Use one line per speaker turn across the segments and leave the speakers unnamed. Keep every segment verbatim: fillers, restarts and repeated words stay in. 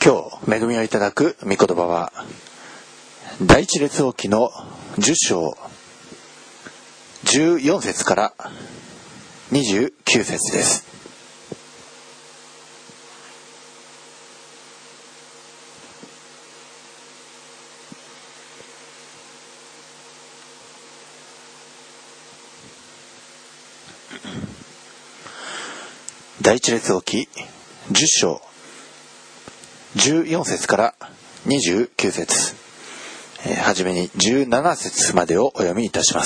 今日恵みをいただく御言葉は第一列王記のじゅっ章じゅうよん節からにじゅうきゅう節です。第一列王記じゅっ章じゅうよん節からにじゅうきゅう節、えー、はじめにじゅうなな節までをお読みいたします。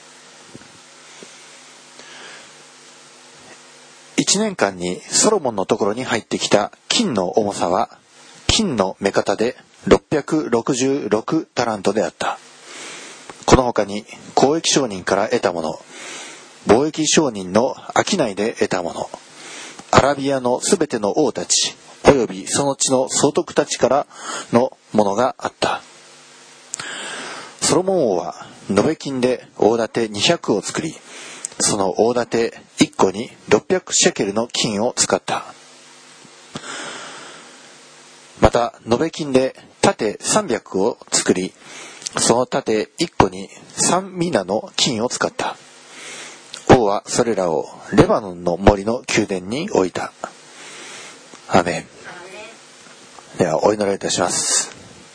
一年間にソロモンのところに入ってきた金の重さは金の目方でろっぴゃくろくじゅうろくタラントであった。この他に交易商人から得たもの、貿易商人の商いで得たもの、アラビアのすべての王たちおよびその地の総督たちからのものがあった。ソロモン王は延べ金で大盾にひゃくを作り、その大盾いっこにろっぴゃくシェケルの金を使った。また延べ金で盾さんびゃくを作り、その盾いっこにさんミナの金を使った。王はそれらをレバノンの森の宮殿に置いた。アーメン。ではお祈りいたします。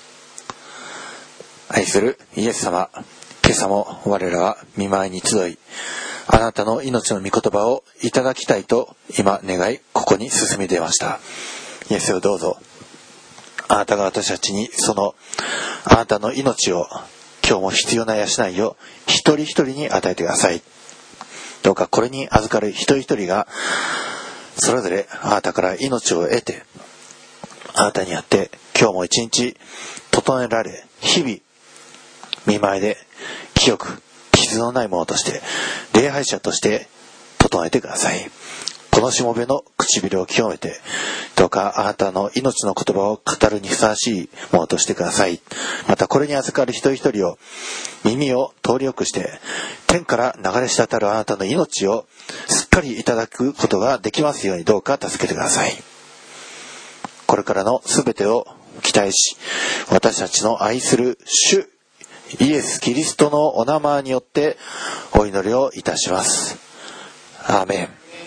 愛するイエス様、今朝も我らは御前に集い、あなたの命の御言葉をいただきたいと今願い、ここに進み出ました。イエスをどうぞ、あなたが私たちにそのあなたの命を、今日も必要な養いを一人一人に与えてください。どうかこれに預かる一人一人がそれぞれあなたから命を得て、あなたにあって今日も一日整えられ、日々御前で清く傷のないものとして礼拝者として整えてください。このしもべの唇を清めて、どうかあなたの命の言葉を語るにふさわしいものとしてください。またこれに預かる一人一人を耳を通りよくして、天から流れ滴るあなたの命をすっかりいただくことができますように、どうか助けてください。これからのすべてを期待し、私たちの愛する主イエス・キリストのお名前によってお祈りをいたします。アーメン。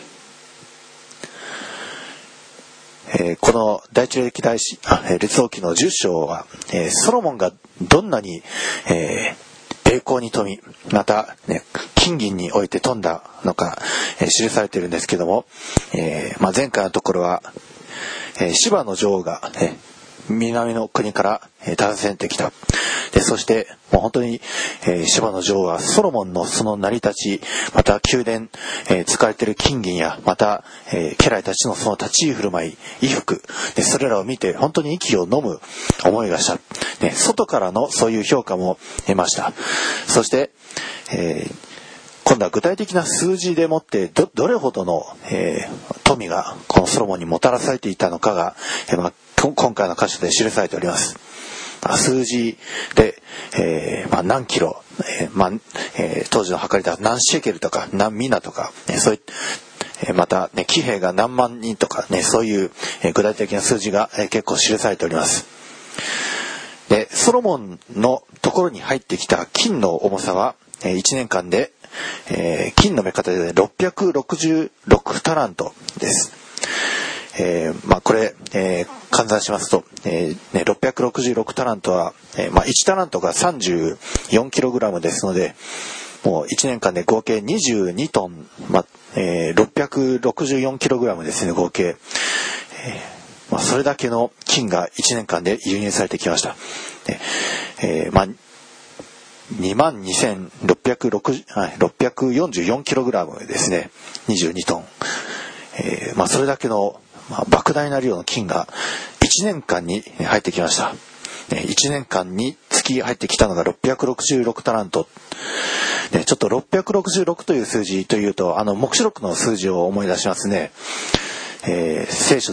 えー、この第一歴代史列王記のじゅっ章は、えー、ソロモンがどんなに、えー、栄光に富み、また、ね、金銀において富んだのか、えー、記されているんですけども、えーまあ、前回のところは、えー、シバの女王が、ね、南の国から、えー、訪ねてきた。でそしてもう本当に、えー、シバの女王はソロモンのその成り立ち、また宮殿、えー、使われている金銀や、また、えー、家来たちのその立ち居振る舞い、衣服で、それらを見て本当に息を飲む思いがした、ね、外からのそういう評価も得ました。そして、えー、今度は具体的な数字でもって ど, どれほどの、えー、富がこのソロモンにもたらされていたのかが、えーまあ、今回の箇所で記されております。数字で、えーまあ、何キロ、えーまあえー、当時の測りでは何シェケルとか何ミナとか、ね、そういった、えー、また、ね、騎兵が何万人とか、ね、そういう、えー、具体的な数字が、えー、結構記されております。でソロモンのところに入ってきた金の重さは、えー、いちねんかんで、えー、金の目方でろっぴゃくろくじゅうろくタラントです。えーまあ、これ、えー、換算しますと、えーね、ろっぴゃくろくじゅうろくタラントは、えーまあ、いちタラントがさんじゅうよんキログラムですので、もういちねんかんで合計にじゅうにトン、まあえー、ろっぴゃくろくじゅうよんキログラムですね、合計、えーまあ、それだけの金がいちねんかんで輸入されてきました。でえーまあにまんにせんろっぴゃくよんじゅうよんキログラムですね、にじゅうにトン、えーまあ、それだけのまあ、莫大な量の金がいちねんかんに入ってきました。いちねんかんに月入ってきたのがろっぴゃくろくじゅうろくタラント。ちょっとろっぴゃくろくじゅうろくという数字というと、あの黙示録の数字を思い出しますね。えー、聖書で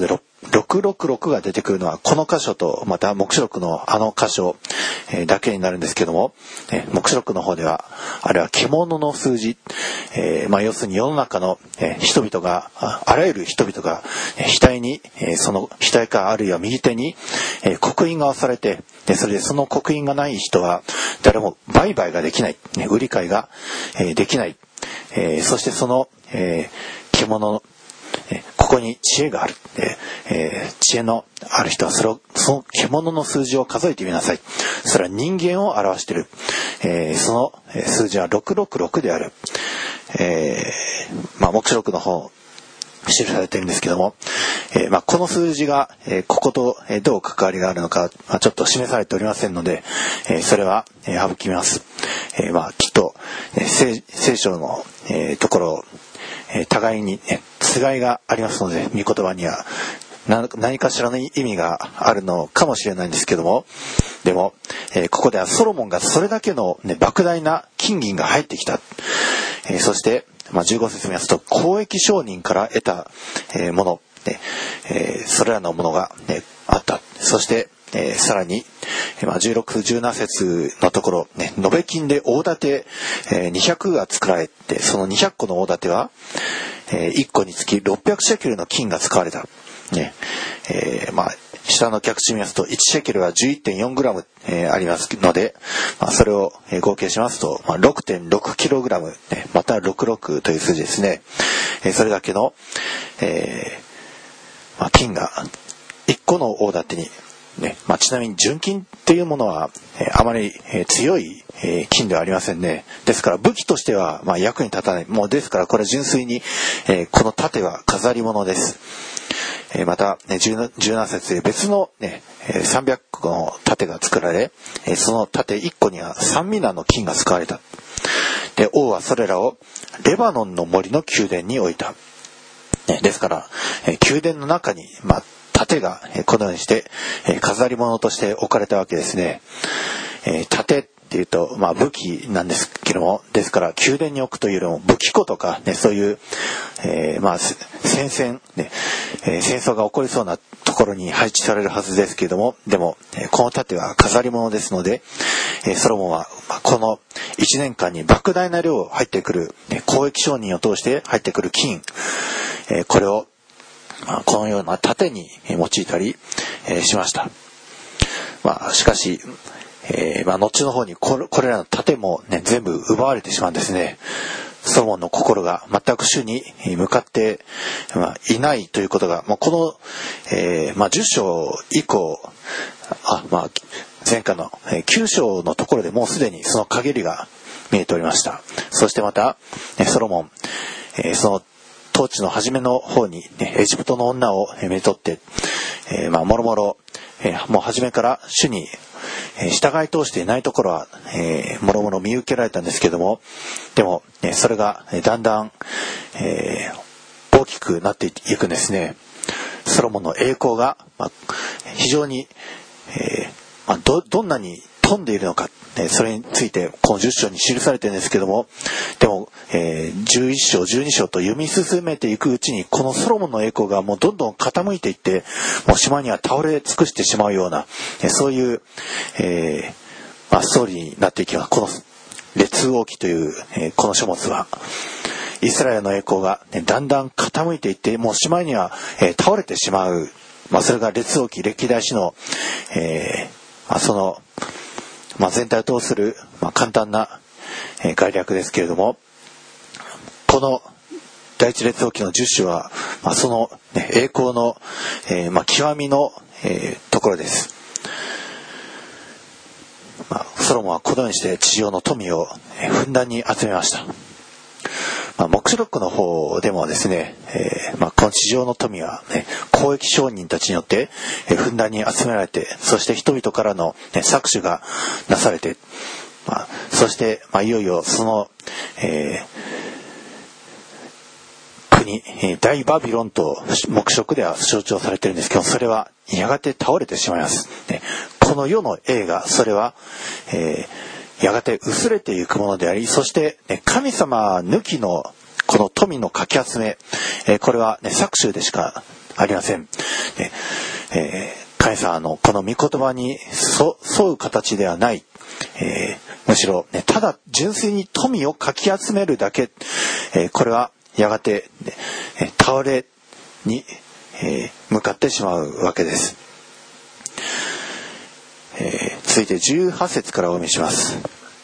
ろくろくろくが出てくるのはこの箇所とまた黙示録のあの箇所だけになるんですけども、黙示録の方ではあれは獣の数字、えーまあ、要するに世の中の人々があらゆる人々が額にその額かあるいは右手に刻印が押されて、それでその刻印がない人は誰も売買ができない、売り買いができない、そしてその獣のここに知恵がある、えー、知恵のある人はそれをその獣の数字を数えてみなさい。それは人間を表している、えー、その数字はろくろくろくである、えーまあ、黙示録の方記されているんですけども、えーまあ、この数字が、えー、こことどう関わりがあるのか、まあ、ちょっと示されておりませんので、えー、それは、えー、省きます、えーまあ、きっと、えー、聖, 聖書の、えー、ところを互いに、ね、つがいがありますので、御言葉には何かしらの意味があるのかもしれないんですけども、でも、えー、ここではソロモンがそれだけの、ね、莫大な金銀が入ってきた、えー、そして、まあ、じゅうご節見ますと交易商人から得た、えー、もの、ねえー、それらのものが、ね、あった。そしてえー、さらに、まあ、じゅうろく、じゅうなな節のところ、ね、延べ金で大盾、えー、にひゃくが作られて、そのにひゃっこの大盾は、えー、いっこにつきろっぴゃくシェケルの金が使われた。ねえーまあ、下の客地見ますといちシェケルは じゅういってんよんグラム、えー、ありますので、まあ、それを合計しますと、まあ、ろくてんろくキログラム、ね、またろくじゅうろくという数字ですね。えー、それだけの、えーまあ、金がいっこの大盾にねまあ、ちなみに純金っていうものは、えー、あまり、えー、強い、えー、金ではありませんね。ですから武器としては、まあ、役に立たない。もうですからこれは純粋に、えー、この盾は飾り物です。えー、また、ね、じゅうなな節で別の、ね、さんびゃっこの盾が作られ、えー、その盾いっこにはさんミナの金が使われた。で王はそれらをレバノンの森の宮殿に置いた。ね、ですから、えー、宮殿の中に、まあ盾がこのようにして飾り物として置かれたわけですね。盾っていうと、まあ、武器なんですけども、ですから宮殿に置くというよりも武器庫とか、ね、そういう、えーまあ、戦線、ねえー、戦争が起こりそうなところに配置されるはずですけれども、でもこの盾は飾り物ですので、ソロモンはこのいちねんかんに莫大な量入ってくる交易商人を通して入ってくる金、これをこのような盾に用いたりしました。まあ、しかし、えーまあ、後の方にこれ、これらの盾も、ね、全部奪われてしまうんですね。ソロモンの心が全く主に向かって、まあ、いないということが、まあ、この、えーまあ、じゅっ章以降、あ、まあ、前回のきゅう章のところでもうすでにその陰りが見えておりました。そしてまた、ソロモン、えー、その統治の初めの方に、ね、エジプトの女をめとって、えー、まあもろもろ、えー、もう初めから主に、えー、従い通していないところは、えー、もろもろ見受けられたんですけども、でも、ね、それが、えー、だんだん、えー、大きくなっていくんですね。ソロモンの栄光が、まあ、非常に、えーまあ、ど, どんなに富んでいるのか、それについてこのじゅっ章に記されているんですけども、でも、えー、じゅういっ章じゅうに章と読み進めていくうちにこのソロモンの栄光がもうどんどん傾いていって、もう島には倒れ尽くしてしまうような、そういう、えーまあ、ストーリーになっていきます。この列王記という、えー、この書物はイスラエルの栄光が、ね、だんだん傾いていって、もう島には、えー、倒れてしまう、まあ、それが列王記歴代史の、えーまあ、そのまあ、全体を通する、まあ、簡単な、えー、概略ですけれども、この第一列王記のじゅっ章は、まあ、その、ね、栄光の、えーまあ、極みの、えー、ところです。まあ、ソロモンはこのようにして地上の富を、えー、ふんだんに集めました。まあ、黙示録の方でもですね、えーまあ、この地上の富は、ね、交易商人たちによって、えー、ふんだんに集められて、そして人々からの、ね、搾取がなされて、まあ、そして、まあ、いよいよその、えー、国大バビロンと黙示録では象徴されているんですけど、それはやがて倒れてしまいます、ね、この世の栄がそれは、えーやがて薄れていくものであり、そして、ね、神様抜きのこの富のかき集め、えー、これは、ね、搾取でしかありません。 ねえー、神様のこの御言葉に沿う形ではない、えー、むしろ、ね、ただ純粋に富をかき集めるだけ、えー、これはやがて、ね、倒れに、えー、向かってしまうわけです。えー、続いてじゅうはち節からお読みします。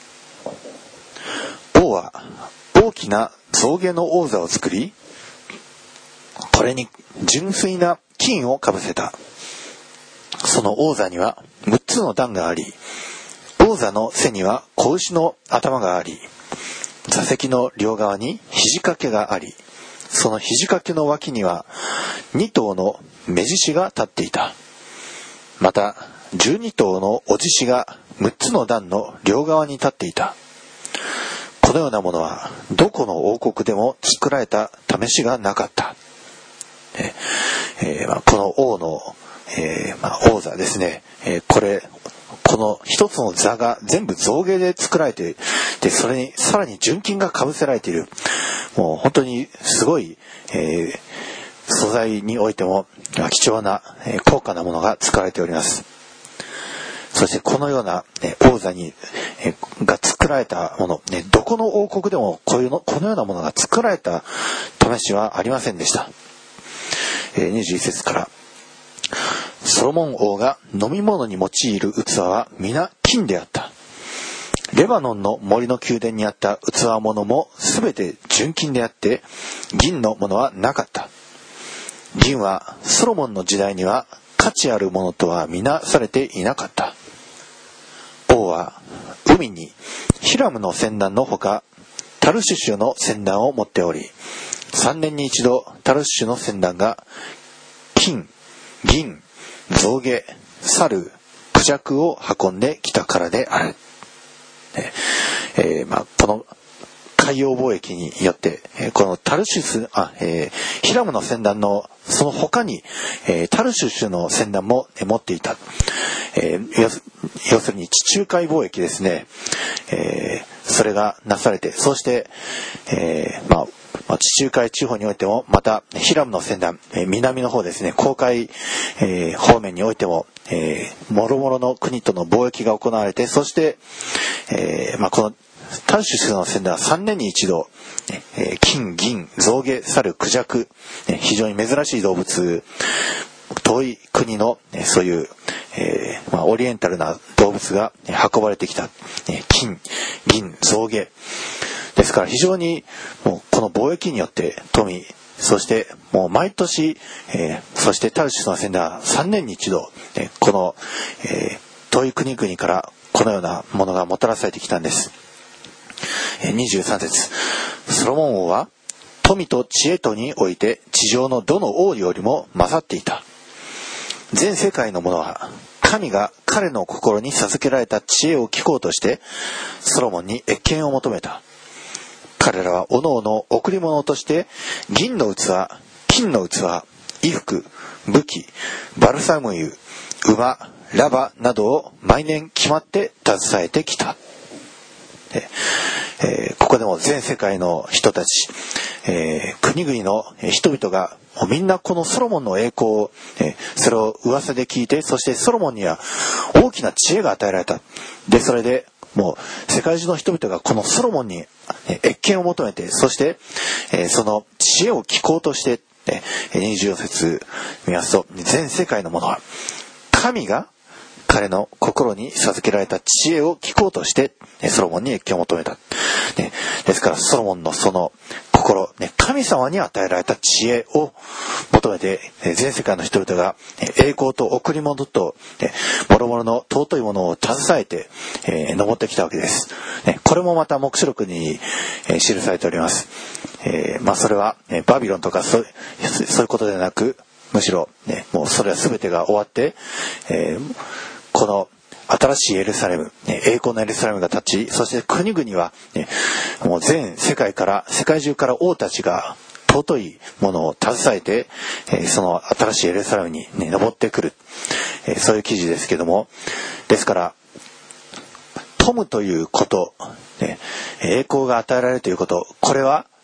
王は大きな象牙の王座を作り、これに純粋な金をかぶせた。その王座にはむっつの段があり、王座の背には子牛の頭があり、座席の両側に肘掛けがあり、その肘掛けの脇にはに頭の目獅子が立っていた。またじゅうに頭のお獅子がむっつの段の両側に立っていた。このようなものはどこの王国でも作られた試しがなかった。えーえーまあ、この王の、えーまあ、王座ですね、えー、これこの一つの座が全部象牙で作られて、でそれにさらに純金がかぶせられている。もう本当にすごい、えー、素材においても貴重な、えー、高価なものが使われております。そしてこのような、ね、王座に、えー、が作られたもの、ね、どこの王国でもこういうのこのようなものが作られた試しはありませんでした。えー、にじゅういち節から、ソロモン王が飲み物に用いる器は皆金であった。レバノンの森の宮殿にあった器物もすべて純金であって、銀のものはなかった。銀はソロモンの時代には価値あるものとは見なされていなかった。王は海にヒラムの船団のほかタルシュシュの船団を持っており、三年に一度タルシュシュの船団が金、銀、象牙、猿、クジャクを運んできたからである。えーまあ、この海洋貿易によって、えー、このタルシュスあ、えー、ヒラムの船団のその他に、えー、タルシュシュの船団も、えー、持っていた、えー、要す、要するに地中海貿易ですね、えー、それがなされて、そして、えーまあまあ、地中海地方においてもまたヒラムの船団、えー、南の方ですね、航海、えー、方面においても、えー、もろもろの国との貿易が行われて、そして、えーまあ、このタルシュシュの船団はさんねんに一度、えー、金、銀、象牙、猿、クジャク、非常に珍しい動物、遠い国のそういう、えーまあ、オリエンタルな動物が運ばれてきた。金、銀、象牙ですから、非常にもうこの貿易によって富、そしてもう毎年、えー、そしてタルシュスの船団はさんねんに一度、えー、この、えー、遠い国々からこのようなものがもたらされてきたんです。えー、にじゅうさん節、ソロモン王は富と知恵とにおいて地上のどの王よりも勝っていた。全世界の者は神が彼の心に授けられた知恵を聞こうとしてソロモンに謁見を求めた。彼らはおのおの贈り物として銀の器、金の器、衣服、武器、バルサム油、馬、ラバなどを毎年決まって携えてきた。えー、ここでも全世界の人たち、えー、国々の人々がみんなこのソロモンの栄光を、えー、それを噂で聞いて、そしてソロモンには大きな知恵が与えられた。でそれでもう世界中の人々がこのソロモンに謁見を求めて、そして、えー、その知恵を聞こうとして、えー、にじゅうよん節見ますと、全世界の者は神が彼の心に授けられた知恵を聞こうとしてソロモンに謁見を求めた、ね、ですからソロモンのその心、ね、神様に与えられた知恵を求めて全世界の人々が栄光と贈り物ともろもろの尊いものを携えて、えー、登ってきたわけです、ね、これもまた黙示録に、えー、記されております、えーまあ、それは、ね、バビロンとかそう、そういうことではなく、むしろ、ね、もうそれは全てが終わって、えーこの新しいエルサレム、栄光のエルサレムが立ち、そして国々は、ね、もう全世界から世界中から王たちが尊いものを携えて、その新しいエルサレムに、ね、登ってくる、そういう記事ですけども、ですから富むということ、ね、栄光が与えられるということ、これは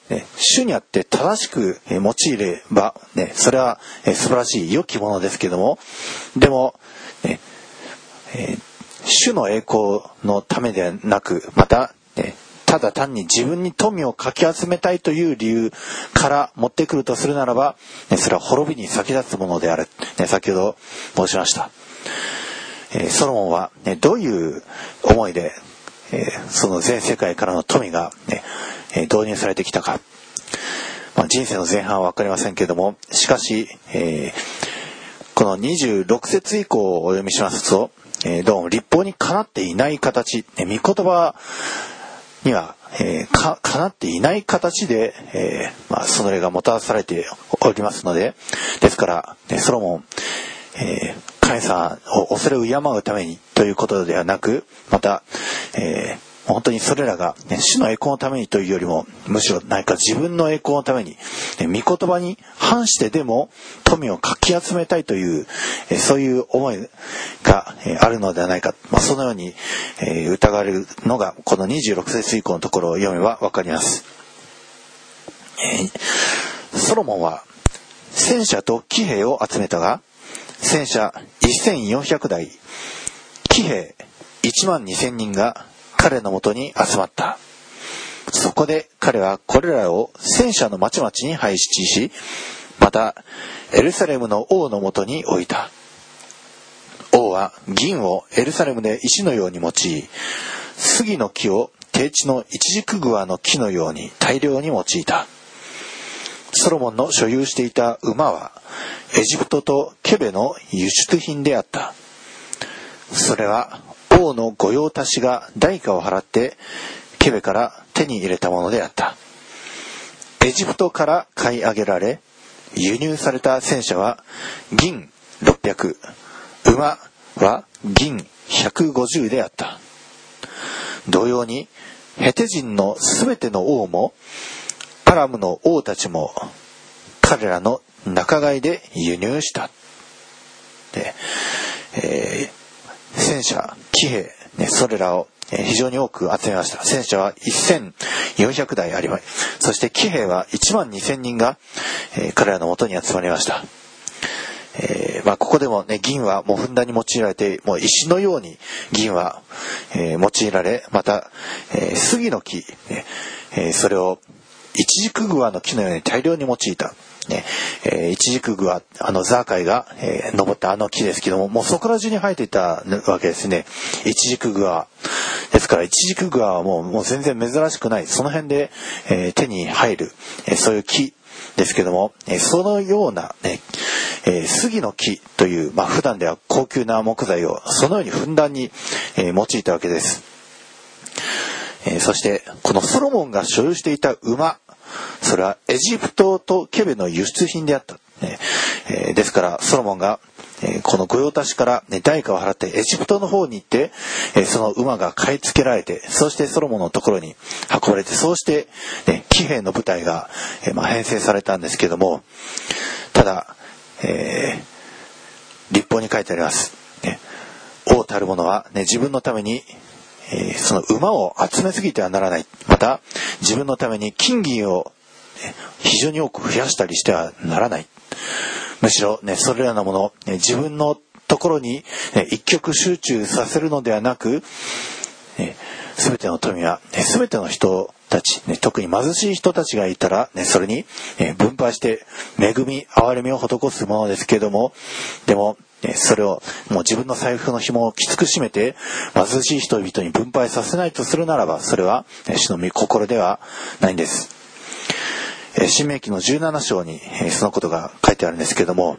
ね、主にあって正しく用いれば、ね、それは素晴らしい良きものですけども、でも、ねえー、主の栄光のためではなく、また、ね、ただ単に自分に富をかき集めたいという理由から持ってくるとするならば、ね、それは滅びに先立つものである、ね、先ほど申しました。えー、ソロモンは、ね、どういう思いで、えー、その全世界からの富が、ね、導入されてきたか、まあ、人生の前半は分かりませんけれども、しかし、えー、このにじゅうろく節以降をお読みしますと、えー、どうも律法にかなっていない形、ね、御言葉には、えー、か, かなっていない形で、えーまあ、その例がもたらされておりますので、ですから、ね、ソロモン、えー、神様を恐れを敬うためにということではなく、また、えー本当にそれらが、ね、主の栄光のためにというよりも、むしろ何か自分の栄光のために、ね、御言葉に反してでも富をかき集めたいという、えそういう思いが、えあるのではないか、まあ、そのように、えー、疑われるのがこのにじゅうろく節以降のところを読めばわかります。えー、ソロモンは戦車と騎兵を集めたが、戦車せんよんひゃくだい、騎兵いちまんにせんにんが彼のもとに集まった。そこで彼はこれらを戦車の町々に配置し、またエルサレムの王のもとに置いた。王は銀をエルサレムで石のように用い、杉の木を低地のイチジクグアの木のように大量に用いた。ソロモンの所有していた馬はエジプトとケベの輸出品であった。それは王の御用達が代価を払ってケベから手に入れたものであった。エジプトから買い上げられ輸入された戦車は銀ろっぴゃく、馬は銀ひゃくごじゅうであった。同様にヘテ人のすべての王もアラムの王たちも彼らの仲買で輸入した。で、えー戦車、騎兵、ね、それらを非常に多く集めました。戦車はせんよんひゃくだいあります。そして騎兵はいちまんにせんにんが、えー、彼らのもとに集まりました。えーまあ、ここでも、ね、銀はもうふんだんに用いられて、もう石のように銀は、えー、用いられ、また、えー、杉の木、えー、それをイチジクグアの木のように大量に用いた。ねえー、イチジクグア、あのザーカイが、えー、登ったあの木ですけども、もうそこら中に生えていたわけですね。イチジクグアですから、イチジクグアはもう、もう全然珍しくない、その辺で、えー、手に入る、えー、そういう木ですけども、えー、そのような、ねえー、杉の木という、まあ、普段では高級な木材をそのようにふんだんに、えー、用いたわけです。えー、そしてこのソロモンが所有していた馬、それはエジプトとケベの輸出品であった、ねえー、ですからソロモンが、えー、この御用達から、ね、代価を払ってエジプトの方に行って、えー、その馬が買い付けられて、そしてソロモンのところに運ばれて、そうして、ね、騎兵の部隊が、えーまあ、編成されたんですけども、ただ、えー、律法に書いてあります、ね、王たる者は、ね、自分のためにえー、その馬を集めすぎてはならない。また自分のために金銀を非常に多く増やしたりしてはならない。むしろね、それらのもの、ね、自分のところに、ね、一極集中させるのではなく、ね、全ての富は、ね、全ての人たち、ね、特に貧しい人たちがいたら、ね、それに、ね、分配して恵み憐れみを施すものですけれども、でもそれをもう自分の財布の紐をきつく締めて貧しい人々に分配させないとするならば、それは主の御心ではないんです。申命記のじゅうなな章にそのことが書いてあるんですけれども、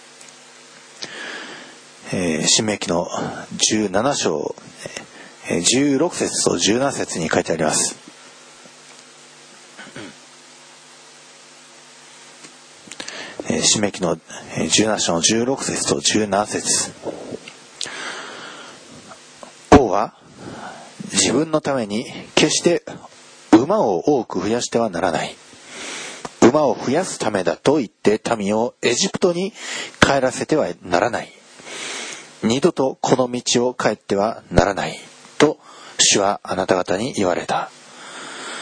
申命記のじゅうなな章じゅうろく節とじゅうなな節に書いてあります。申命記のじゅうなな章のじゅうろく節とじゅうなな節。王は自分のために決して馬を多く増やしてはならない。馬を増やすためだと言って民をエジプトに帰らせてはならない。二度とこの道を帰ってはならないと主はあなた方に言われた。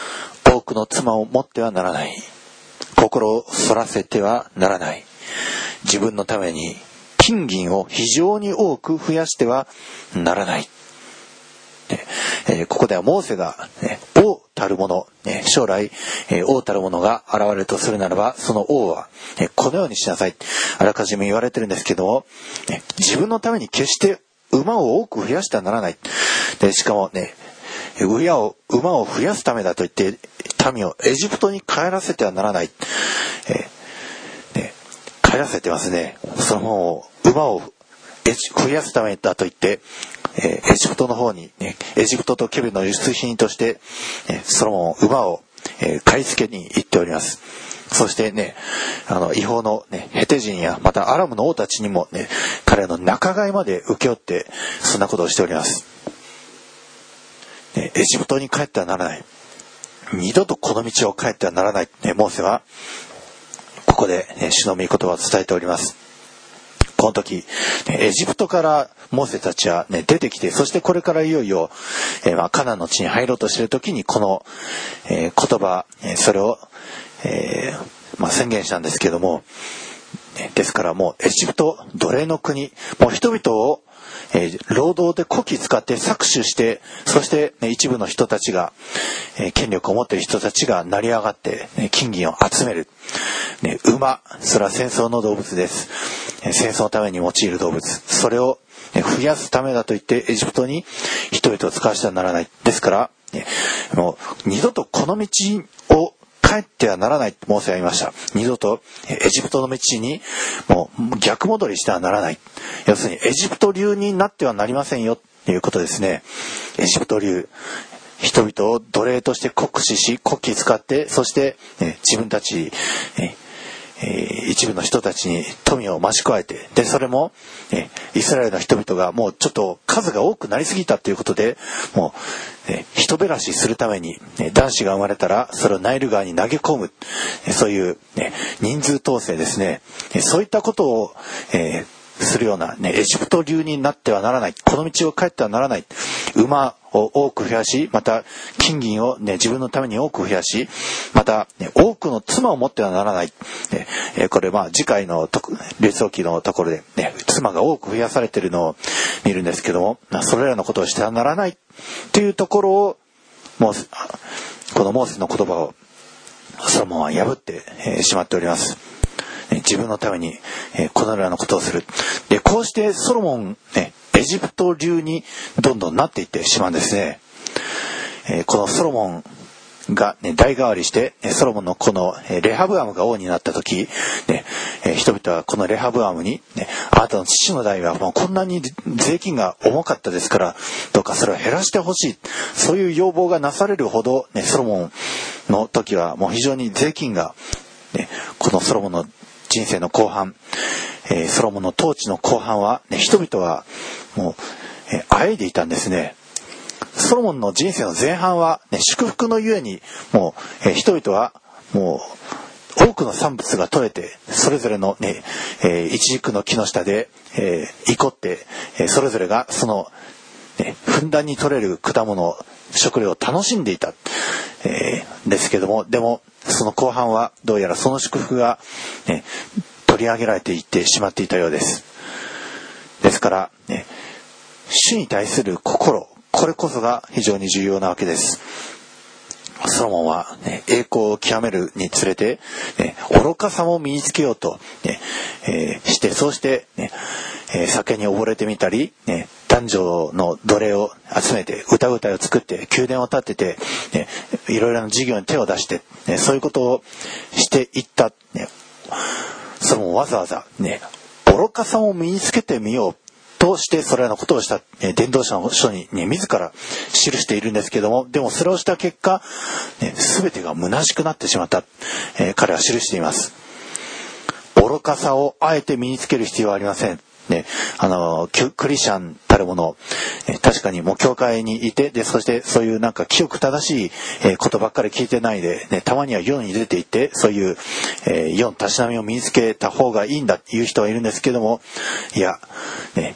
多くの妻を持ってはならない。心をそらせてはならない。自分のために金銀を非常に多く増やしてはならない。えー、ここではモーセが、ね、王たるもの、ね、将来、えー、王たるものが現れるとするならば、その王は、ね、このようにしなさい。あらかじめ言われてるんですけども、ね、自分のために決して馬を多く増やしてはならない。でしかもね、馬を、馬を増やすためだと言って民をエジプトに帰らせてはならない。えーね、帰らせてますね。その馬を増やすためだと言って、えー、エジプトの方に、ね、エジプトとケビの輸出品として、えー、ソロモン馬を、えー、買い付けに行っております。そしてね、あの違法の、ね、ヘテ人やまたアラムの王たちにもね、彼の仲買まで請け負ってそんなことをしております。ね、エジプトに帰ってはならない。二度とこの道を帰ってはならない。ね、モーセはここで、ね、主の御言葉を伝えております。この時、エジプトからモーセたちは、ね、出てきて、そしてこれからいよいよ、えーまあ、カナンの地に入ろうとしている時にこの、えー、言葉、それを、えーまあ、宣言したんですけども、ですからもうエジプト奴隷の国、もう人々を、えー、労働でこき使って搾取して、そして、ね、一部の人たちが、えー、権力を持っている人たちが成り上がって、ね、金銀を集める、ね、馬、それは戦争の動物です。戦争のために用いる動物、それを増やすためだと言ってエジプトに人々を使わせてはならない。ですから、ね、もう二度とこの道を帰ってはならないとモーセは言いました。二度とエジプトの道にもう逆戻りしてはならない。要するにエジプト流になってはなりませんよということですね。エジプト流、人々を奴隷として酷使し国旗使って、そして、ね、自分たち、ねえー、一部の人たちに富を増し加えて、でそれも、えー、イスラエルの人々がもうちょっと数が多くなりすぎたということで、もう、えー、人減らしするために、えー、男子が生まれたらそれをナイル川に投げ込む、えー、そういう、ね、人数統制ですね、えー、そういったことを、えーするような、ね、エジプト流になってはならない。この道を帰ってはならない。馬を多く増やし、また金銀を、ね、自分のために多く増やし、また、ね、多くの妻を持ってはならない。ねえー、これまあ次回の列王記のところで、ね、妻が多く増やされているのを見るんですけども、それらのことをしてはならないというところを、もうこのモーセの言葉をソロモンは破って、えー、しまっております。自分のために、えー、このようなことをする。で、こうしてソロモン、ね、エジプト流にどんどんなっていってしまうんですね。えー、このソロモンが、ね、代替わりして、ソロモンのこのレハブアムが王になった時、ねえー、人々はこのレハブアムに、ね、あなたの父の代はもうこんなに税金が重かったですから、どうかそれを減らしてほしい。そういう要望がなされるほど、ね、ソロモンの時はもう非常に税金が、ね、このソロモンの人生の後半、えー、ソロモンの統治の後半は、ね、人々はもう、えー、あえいでいたんですね。ソロモンの人生の前半は、ね、祝福のゆえにもう、えー、人々はもう多くの産物が取れて、それぞれの、ねえー、一軸の木の下で、えー、憩って、えー、それぞれがその、ね、ふんだんに取れる果物食料を楽しんでいた、えー、ですけども、でもその後半はどうやらその祝福が、ね、取り上げられていってしまっていたようです。ですから、ね、主に対する心、これこそが非常に重要なわけです。ソロモンは、ね、栄光を極めるにつれて、ね、愚かさも身につけようと、ねえー、して、そうして、ねえー、酒に溺れてみたり、ね、男女の奴隷を集めて歌うたいを作って宮殿を建てて、ね、いろいろな事業に手を出して、ね、そういうことをしていった、ね、それもわざわざ、ね、愚かさを身につけてみようとしてそれらのことをした、えー、伝道者の書に、ね、自ら記しているんですけども、でもそれをした結果、ね、全てが虚しくなってしまった、えー、彼は記しています。愚かさをあえて身につける必要はありません。ね、あのクリスチャンたるもの、え確かにもう教会にいて、でそしてそういうなんか清く正しい、えことばっかり聞いてないで、ね、たまには世に出ていってそういう、えー、世のたしなみを身につけた方がいいんだっていう人はいるんですけども、いや、ね、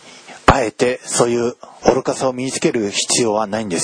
あえてそういう愚かさを身につける必要はないんです。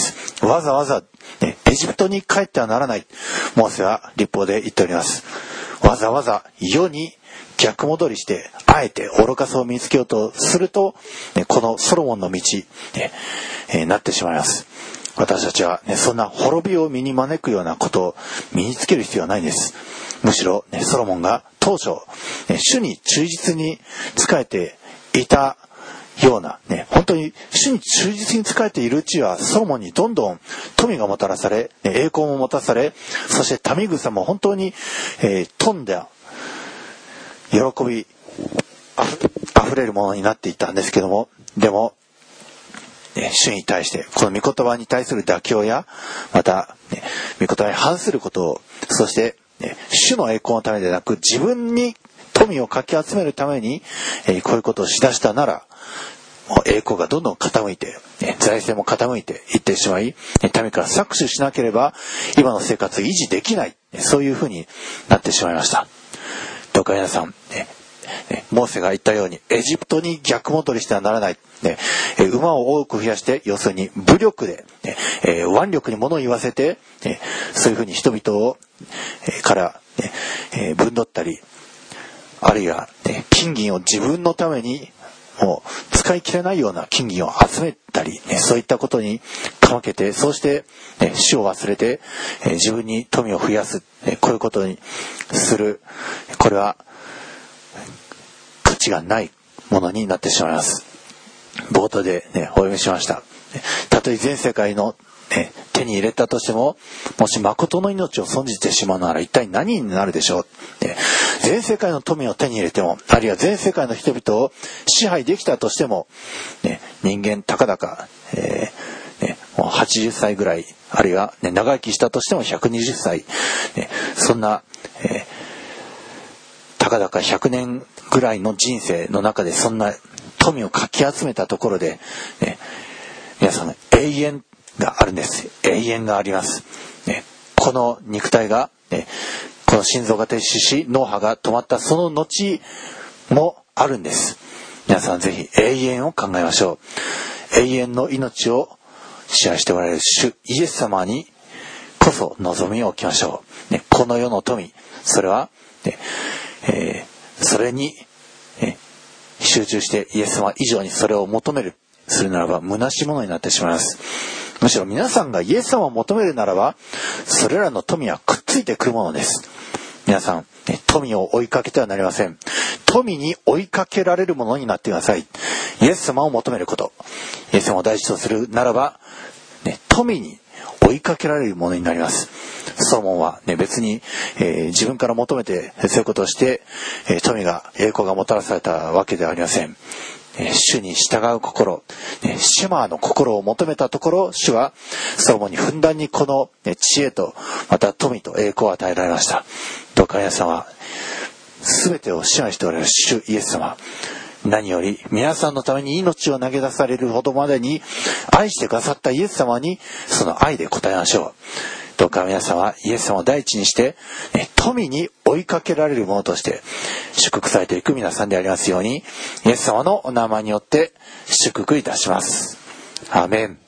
わざわざ、ね、エジプトに帰ってはならない。モーセは律法で言っております。わざわざ世に逆戻りしてあえて愚かさを見つけようとすると、ね、このソロモンの道、ねえー、なってしまいます。私たちは、ね、そんな滅びを身に招くようなことを身につける必要はないんです。むしろ、ね、ソロモンが当初、ね、主に忠実に仕えていたような、ね、本当に主に忠実に仕えているうちはソロモンにどんどん富がもたらされ、ね、栄光ももたらされ、そして民草も本当に、えー、富んだ喜びあふ、あふれるものになっていったんですけども、でも、ね、主に対してこの御言葉に対する妥協や、また、ね、御言葉に反することを、そして、ね、主の栄光のためでなく自分に富をかき集めるために、えー、こういうことをしだしたなら、栄光がどんどん傾いて、ね、財政も傾いていってしまい、ね、民から搾取しなければ今の生活を維持できない、ね、そういうふうになってしまいました。どうか皆さん、ねね、モーセが言ったようにエジプトに逆戻りしてはならない、ね、え馬を多く増やして、要するに武力で、ねえー、腕力に物を言わせて、ね、そういうふうに人々を、えー、から、ねえー、ぶんどったり、あるいは、ね、金銀を自分のためにもう使い切れないような金銀を集めたり、ね、そういったことにかまけて、そうして、ね、主を忘れて、えー、自分に富を増やす、ね、こういうことにする、これは価値がないものになってしまいます。冒頭で、ね、お読みしました。たとえ全世界の、ね、手に入れたとしても、もし誠の命を損じてしまうなら一体何になるでしょう、ね、全世界の富を手に入れても、あるいは全世界の人々を支配できたとしても、ね、人間たかだか、えーね、もうはちじゅっさいぐらい、あるいは、ね、長生きしたとしてもひゃくにじゅっさい、ね、そんな、えー、たかだかひゃくねんぐらいの人生の中でそんな富をかき集めたところで、ね、皆さん永遠があるんです。永遠があります、ね、この肉体が、ね、この心臓が停止し脳波が止まったその後もあるんです。皆さんぜひ永遠を考えましょう。永遠の命を支配しておられる主イエス様にこそ望みを置きましょう、ね、この世の富、それは、ねえー、それに、ね、集中してイエス様以上にそれを求めるするならば虚しいものになってしまいます。むしろ皆さんがイエス様を求めるならばそれらの富はくっついてくるものです。皆さん、ね、富を追いかけてはなりません。富に追いかけられるものになってください。イエス様を求めること、イエス様を第一とするならば、ね、富に追いかけられるものになります。ソロモンは、ね、別に、えー、自分から求めてそういうことをして、えー、富が栄光がもたらされたわけではありません。えー、主に従う心、ね、シェマーの心を求めたところ、主はソロモンにふんだんにこの、ね、知恵とまた富と栄光を与えられました。どうか皆さんは全てを支配しておられる主イエス様、何より皆さんのために命を投げ出されるほどまでに愛してくださったイエス様にその愛で応えましょう。どうか皆さんはイエス様を第一にして、ね、富に追いかけられるものとして祝福されていく皆さんでありますように、イエス様のお名前によって祝福いたします。アーメン。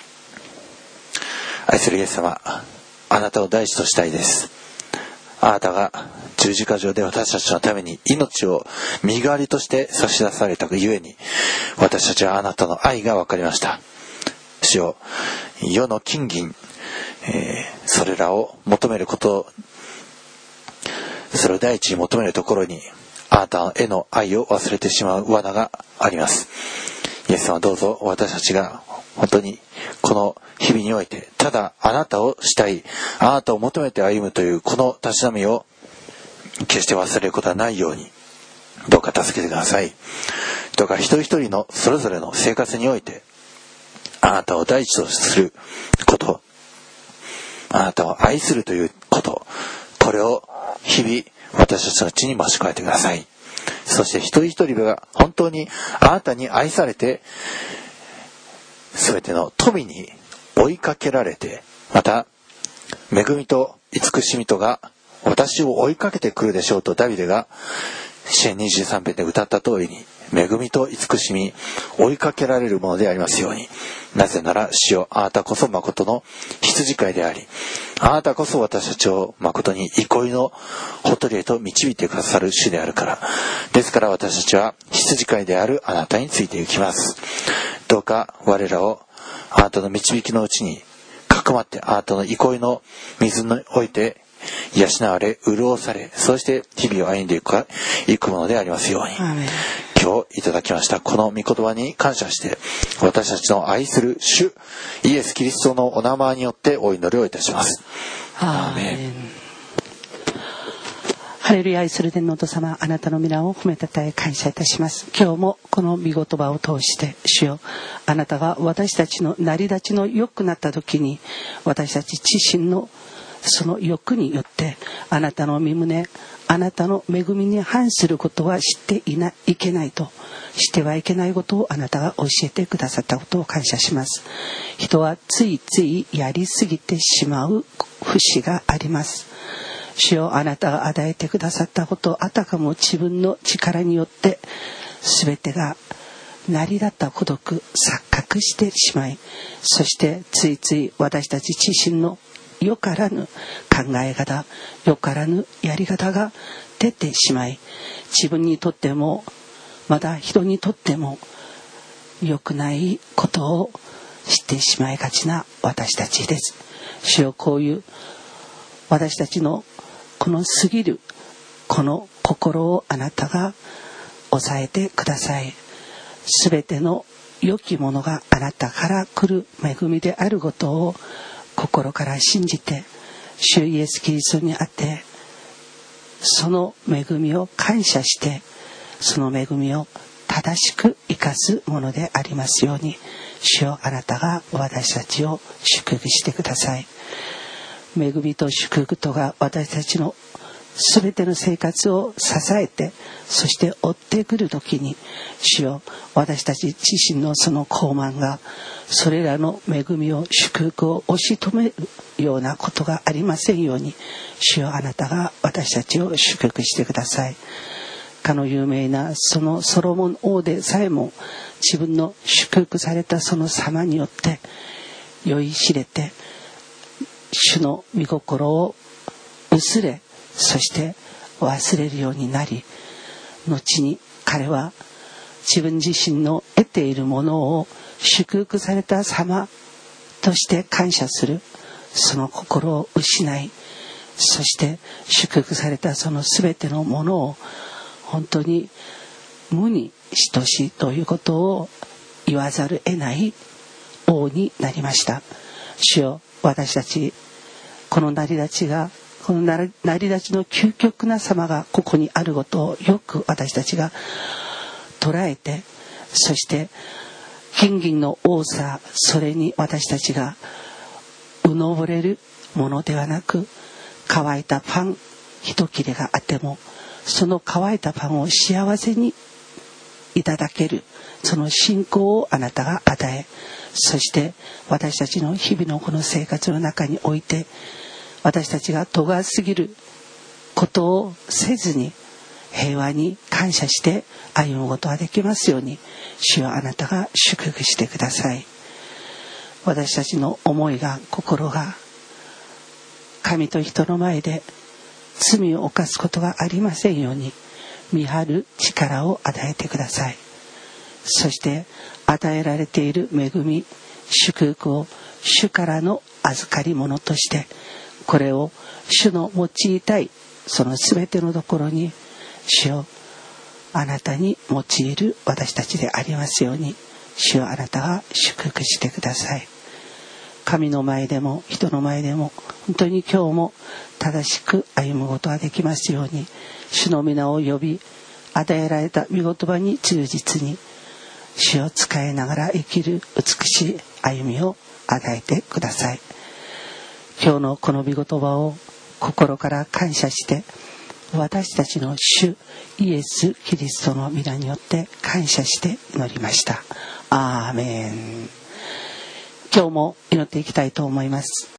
愛するイエス様、あなたを第一としたいです。あなたが十字架上で私たちのために命を身代わりとして差し出されたがゆえに、私たちはあなたの愛が分かりました。主よ、世の金銀、えー、それらを求めること、それを第一に求めるところにあなたへの愛を忘れてしまう罠があります。イエス様、どうぞ私たちが本当にこの日々においてただあなたをしたい、あなたを求めて歩むというこのたしなみを決して忘れることはないようにどうか助けてください。どうか一人一人のそれぞれの生活においてあなたを第一とすること、あなたを愛するということ、これを日々私たちのうちに増し加えてください。そして一人一人が本当にあなたに愛されて、全ての富に追いかけられて、また恵みと慈しみとが私を追いかけてくるでしょうとダビデが詩編にじゅうさん編で歌った通りに、恵みと慈しみ追いかけられるものでありますように。なぜなら主よ、あなたこそ誠の羊飼いであり、あなたこそ私たちを誠に憩いのほとりへと導いてくださる主であるから。ですから私たちは羊飼いであるあなたについて行きます。どうか我らをあなたの導きのうちにかくまって、あなたの憩いの水において養われ、潤され、そして日々を歩んでいくいくものでありますように。今日いただきましたこの御言葉に感謝して、私たちの愛する主イエス・キリストのお名前によってお祈りをいたします。アーメン。
ハレルヤ。愛する天のお父様、あなたの皆を褒めたたえ感謝いたします。今日もこの御言葉を通して主よ、あなたが私たちの成り立ちの良くなった時に、私たち自身のその欲によってあなたの御胸、あなたの恵みに反することは知っていないけないと、してはいけないことをあなたが教えてくださったことを感謝します。人はついついやりすぎてしまう節があります。主よ、あなたが与えてくださったことをあたかも自分の力によって全てが成り立った孤独錯覚してしまい、そしてついつい私たち自身のよからぬ考え方、よからぬやり方が出てしまい、自分にとってもまた人にとっても良くないことをしてしまいがちな私たちです。主よ、こういう私たちのこの過ぎるこの心をあなたが抑えてください。すべての良きものがあなたから来る恵みであることを心から信じて、主イエスキリストにあってその恵みを感謝して、その恵みを正しく生かすものでありますように、主よ、あなたが私たちを祝福してください。恵みと祝福とが私たちのすべての生活を支えて、そして追ってくるときに、主よ、私たち自身のその傲慢がそれらの恵みを祝福を押し止めるようなことがありませんように、主よ、あなたが私たちを祝福してください。かの有名なそのソロモン王でさえも、自分の祝福されたその様によって酔いしれて、主の御心を薄れ、そして忘れるようになり、後に彼は自分自身の得ているものを祝福された様として感謝するその心を失い、そして祝福されたその全てのものを本当に無に等しいということを言わざる得ない王になりました。主よ、私たちこの成り立ちがこの成り立ちの究極な様がここにあることをよく私たちが捉えて、そして金銀の多さ、それに私たちがうのぼれるものではなく、乾いたパン一切れがあってもその乾いたパンを幸せにいただける、その信仰をあなたが与え、そして私たちの日々のこの生活の中において、私たちが咎すぎることをせずに平和に感謝して歩むことができますように、主はあなたが祝福してください。私たちの思いが、心が神と人の前で罪を犯すことがありませんように見張る力を与えてください。そして与えられている恵み、祝福を主からの預かり物として、これを主の用いたいその全てのところに主をあなたに用いる私たちでありますように、主をあなたが祝福してください。神の前でも人の前でも本当に今日も正しく歩むことができますように、主の皆を呼び与えられた御言葉に忠実に主を使いながら生きる美しい歩みを与えてください。今日のこの御言葉を心から感謝して、私たちの主イエス・キリストの皆によって感謝して祈りました。アーメン。今日も祈っていきたいと思います。